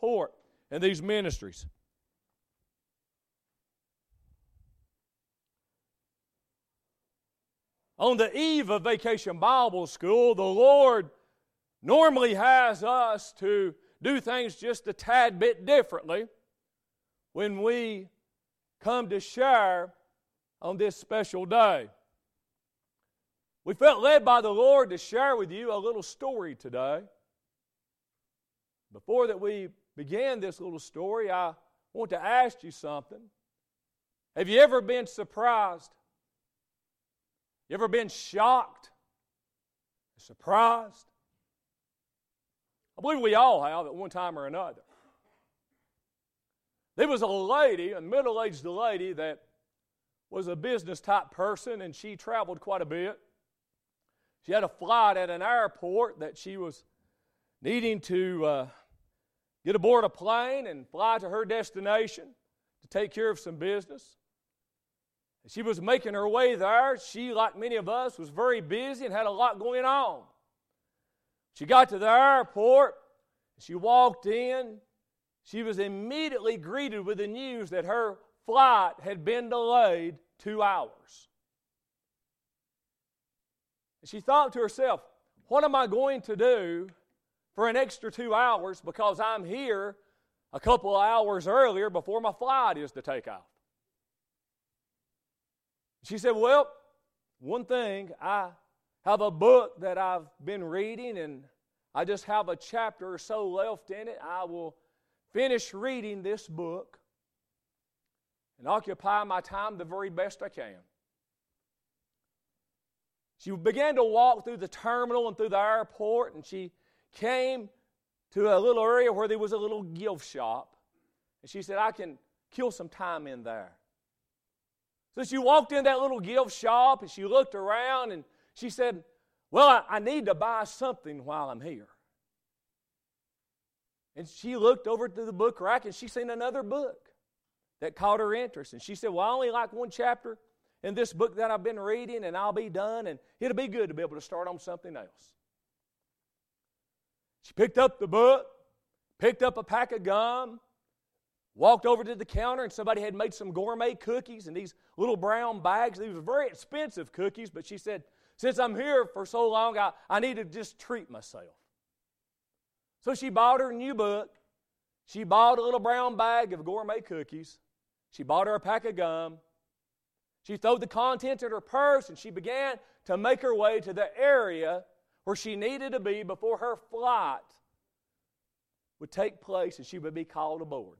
support in these ministries. On the eve of Vacation Bible School, the Lord normally has us to do things just a tad bit differently when we come to share on this special day. We felt led by the Lord to share with you a little story today. Before that we begin this little story, I want to ask you something. Have you ever been surprised? You ever been shocked? Surprised? I believe we all have at one time or another. There was a lady, a middle-aged lady, that was a business-type person, and she traveled quite a bit. She had a flight at an airport that she was needing to get aboard a plane and fly to her destination to take care of some business. As she was making her way there, she, like many of us, was very busy and had a lot going on. She got to the airport, she walked in, she was immediately greeted with the news that her flight had been delayed 2 hours. And she thought to herself, what am I going to do for an extra 2 hours because I'm here a couple of hours earlier before my flight is to take off? She said, well, one thing, I have a book that I've been reading, and I just have a chapter or so left in it. I will finish reading this book and occupy my time the very best I can. She began to walk through the terminal and through the airport, and she came to a little area where there was a little gift shop. And she said, I can kill some time in there. So she walked in that little gift shop, and she looked around, and she said, well, I need to buy something while I'm here. And she looked over to the book rack, and she seen another book that caught her interest. And she said, well, I only like one chapter in this book that I've been reading, and I'll be done, and it'll be good to be able to start on something else. She picked up the book, picked up a pack of gum, walked over to the counter, and somebody had made some gourmet cookies in these little brown bags. These were very expensive cookies, but she said, since I'm here for so long, I need to just treat myself. So she bought her a new book. She bought a little brown bag of gourmet cookies. She bought her a pack of gum. She threw the contents in her purse, and she began to make her way to the area where she needed to be before her flight would take place and she would be called aboard.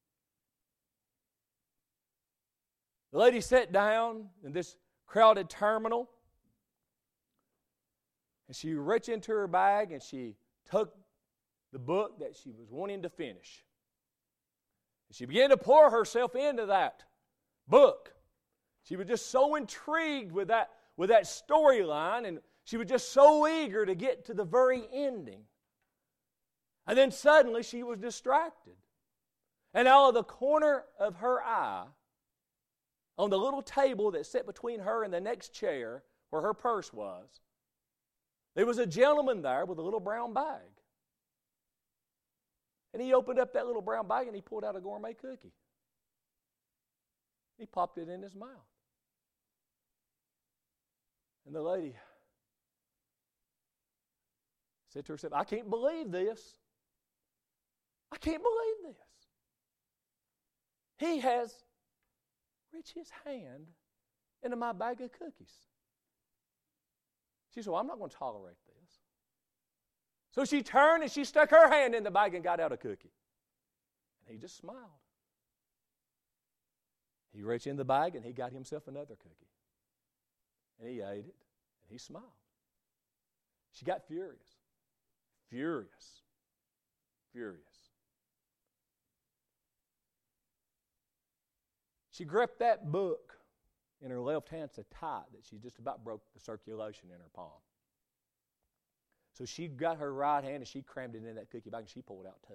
The lady sat down in this crowded terminal, and she reached into her bag and she took the book that she was wanting to finish. And she began to pour herself into that book. She was just so intrigued with that storyline, and she was just so eager to get to the very ending. And then suddenly she was distracted. And out of the corner of her eye, on the little table that sat between her and the next chair where her purse was, there was a gentleman there with a little brown bag. And he opened up that little brown bag and he pulled out a gourmet cookie. He popped it in his mouth. And the lady said to herself, I can't believe this. I can't believe this. He has reached his hand into my bag of cookies. She said, well, I'm not going to tolerate this. So she turned and she stuck her hand in the bag and got out a cookie. And he just smiled. He reached in the bag and he got himself another cookie. And he ate it and he smiled. She got furious. Furious. Furious. She gripped that book in her left hand so tight that she just about broke the circulation in her palm. So she got her right hand and she crammed it in that cookie bag and she pulled out two.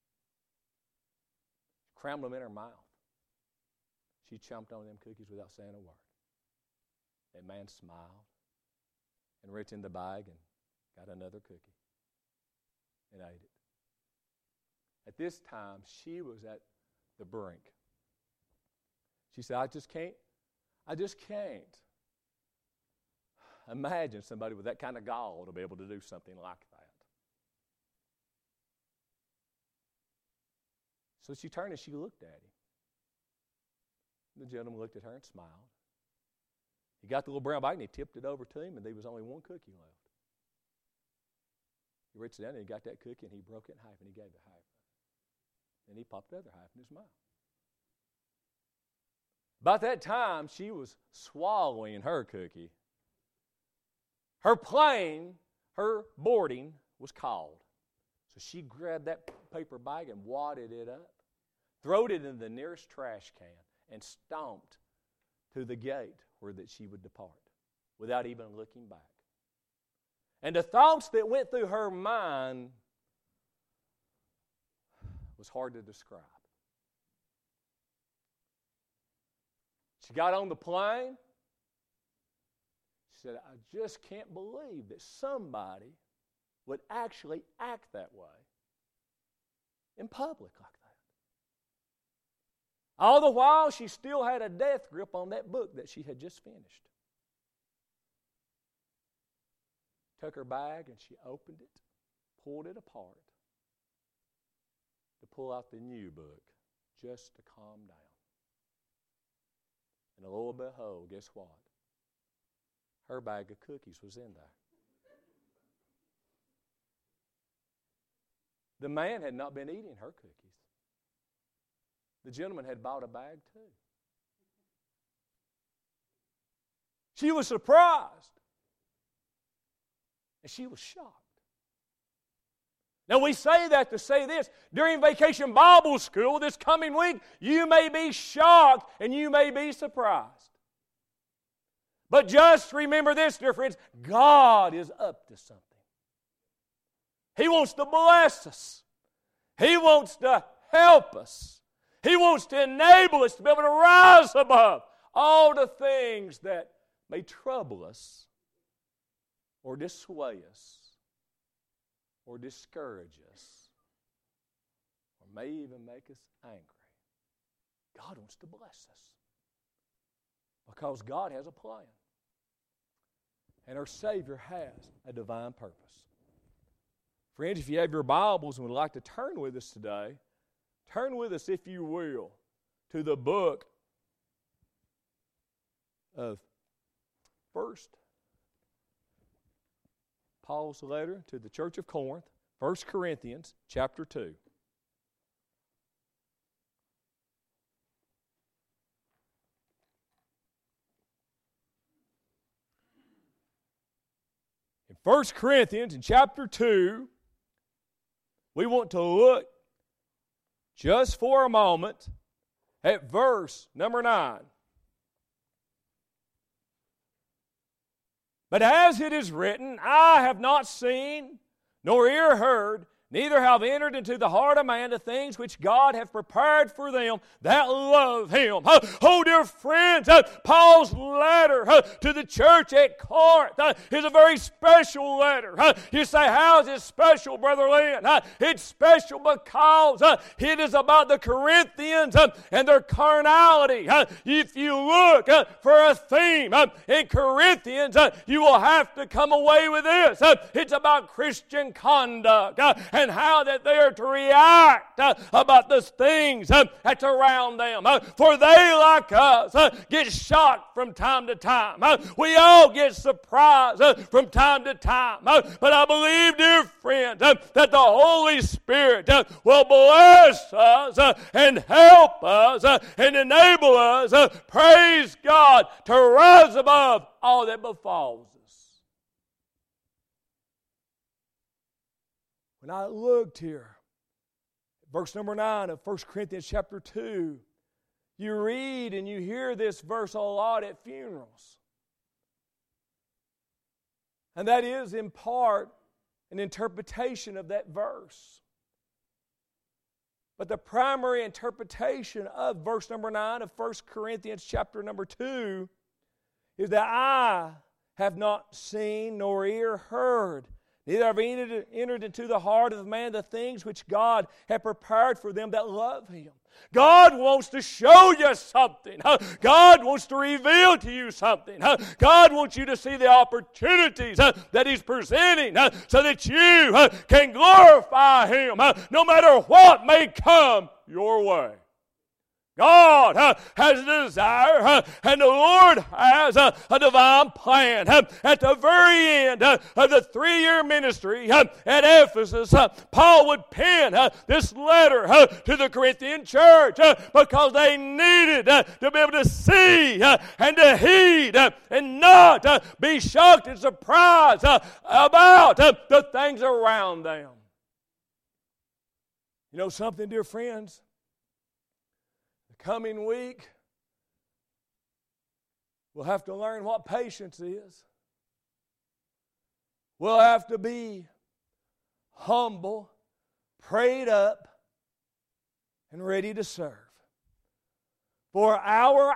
Crammed them in her mouth. She chomped on them cookies without saying a word. That man smiled and reached in the bag and got another cookie and ate it. At this time, she was at the brink. She said, I just can't imagine somebody with that kind of gall to be able to do something like that. So she turned and she looked at him. The gentleman looked at her and smiled. He got the little brown bag and he tipped it over to him, and there was only one cookie left. He reached down and he got that cookie and he broke it in half and he gave her half. And he popped the other half in his mouth. About that time, she was swallowing her cookie. Her plane, her boarding was called. So she grabbed that paper bag and wadded it up, throwed it in the nearest trash can, and stomped to the gate where that she would depart without even looking back. And the thoughts that went through her mind was hard to describe. She got on the plane. She said, I just can't believe that somebody would actually act that way in public like that. All the while, she still had a death grip on that book that she had just finished. Took her bag and she opened it, pulled it apart to pull out the new book just to calm down. And lo and behold, guess what? Her bag of cookies was in there. The man had not been eating her cookies. The gentleman had bought a bag too. She was surprised. And she was shocked. Now we say that to say this. During Vacation Bible School this coming week, you may be shocked and you may be surprised. But just remember this, dear friends, God is up to something. He wants to bless us. He wants to help us. He wants to enable us to be able to rise above all the things that may trouble us or dissuade us or discourage us or may even make us angry. God wants to bless us because God has a plan. And our Savior has a divine purpose. Friends, if you have your Bibles and would like to turn with us today, turn with us, if you will, to the book of Paul's letter to the church of Corinth, 1 Corinthians chapter 2. In 1 Corinthians in chapter 2, we want to look just for a moment at verse number 9. But as it is written, I have not seen, nor ear heard, neither have entered into the heart of man the things which God hath prepared for them that love Him. Oh, dear friends, Paul's letter to the church at Corinth is a very special letter. You say, how is it special, Brother Lynn? It's special because it is about the Corinthians and their carnality. If you look for a theme in Corinthians, you will have to come away with this. It's about Christian conduct and how that they are to react about those things that's around them. For they, like us, get shocked from time to time. We all get surprised from time to time. But I believe, dear friends, that the Holy Spirit will bless us and help us and enable us, praise God, to rise above all that befalls us. When I looked here, verse number 9 of 1 Corinthians chapter 2, you read and you hear this verse a lot at funerals. And that is in part an interpretation of that verse. But the primary interpretation of verse number 9 of 1 Corinthians chapter number 2 is that I have not seen nor ear heard Neither have entered into the heart of man the things which God hath prepared for them that love Him. God wants to show you something. God wants to reveal to you something. God wants you to see the opportunities that He's presenting so that you can glorify Him no matter what may come your way. God has a desire, and the Lord has a divine plan. At the very end of the 3-year ministry at Ephesus, Paul would pen this letter to the Corinthian church because they needed to be able to see and to heed and not be shocked and surprised about the things around them. You know something, dear friends? Coming week, we'll have to learn what patience is. We'll have to be humble, prayed up, and ready to serve. For our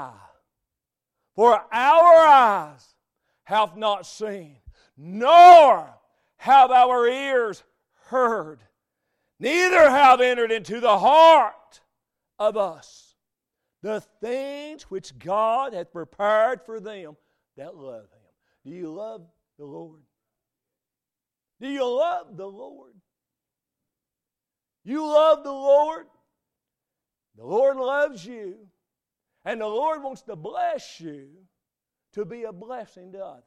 eyes have not seen, nor have our ears heard, neither have entered into the heart of us the things which God hath prepared for them that love Him. Do you love the Lord? Do you love the Lord? You love the Lord? The Lord loves you, and the Lord wants to bless you to be a blessing to others.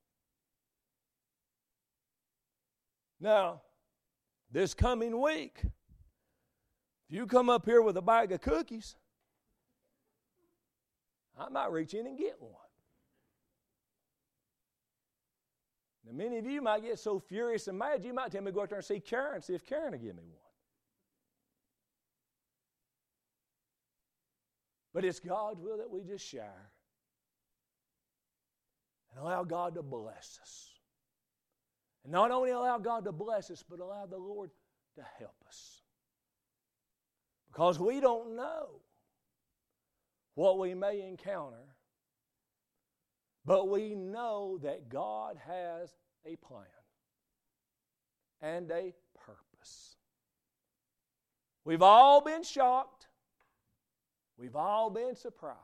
Now, this coming week, you come up here with a bag of cookies, I might reach in and get one. Now, many of you might get so furious and mad, you might tell me to go out there and see Karen and see if Karen will give me one. But it's God's will that we just share and allow God to bless us. And not only allow God to bless us, but allow the Lord to help us. Because we don't know what we may encounter, but we know that God has a plan and a purpose. We've all been shocked. We've all been surprised.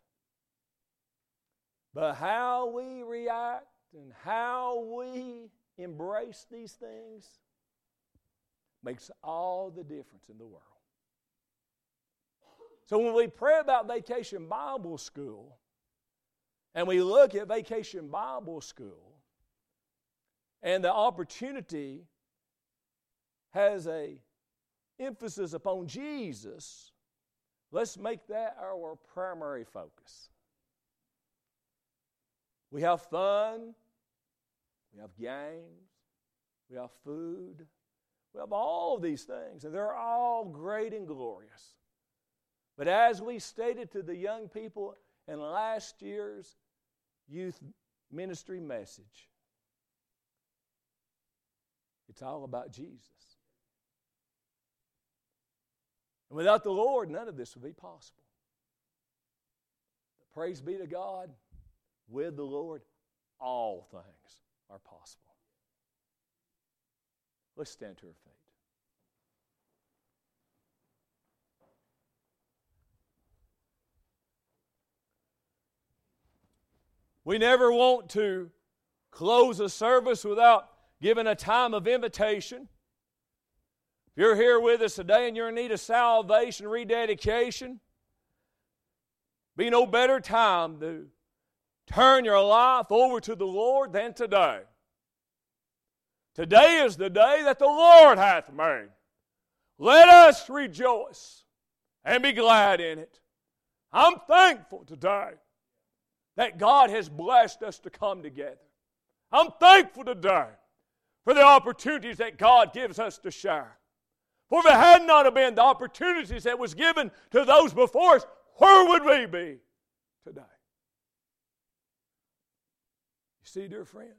But how we react and how we embrace these things makes all the difference in the world. So when we pray about Vacation Bible School, and we look at Vacation Bible School, and the opportunity has an emphasis upon Jesus, let's make that our primary focus. We have fun, we have games, we have food, we have all of these things, and they're all great and glorious. But as we stated to the young people in last year's youth ministry message, it's all about Jesus. And without the Lord, none of this would be possible. But praise be to God, with the Lord, all things are possible. Let's stand to our feet. We never want to close a service without giving a time of invitation. If you're here with us today and you're in need of salvation, rededication, be no better time to turn your life over to the Lord than today. Today is the day that the Lord hath made. Let us rejoice and be glad in it. I'm thankful today that God has blessed us to come together. I'm thankful today for the opportunities that God gives us to share. For if it had not have been the opportunities that was given to those before us, where would we be today? You see, dear friends,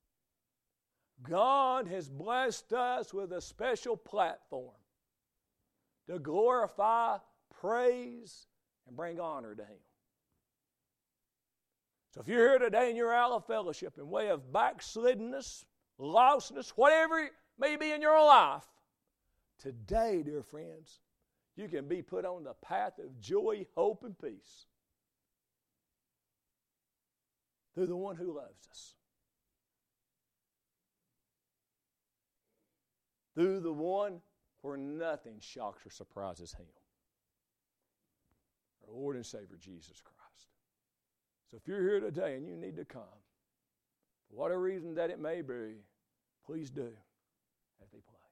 God has blessed us with a special platform to glorify, praise, and bring honor to Him. So if you're here today and you're out of fellowship in way of backsliddenness lostness, whatever it may be in your life, today, dear friends, you can be put on the path of joy, hope, and peace through the one who loves us. Through the one where nothing shocks or surprises him. Our Lord and Savior, Jesus Christ. So if you're here today and you need to come, for whatever reason that it may be, please do as they play.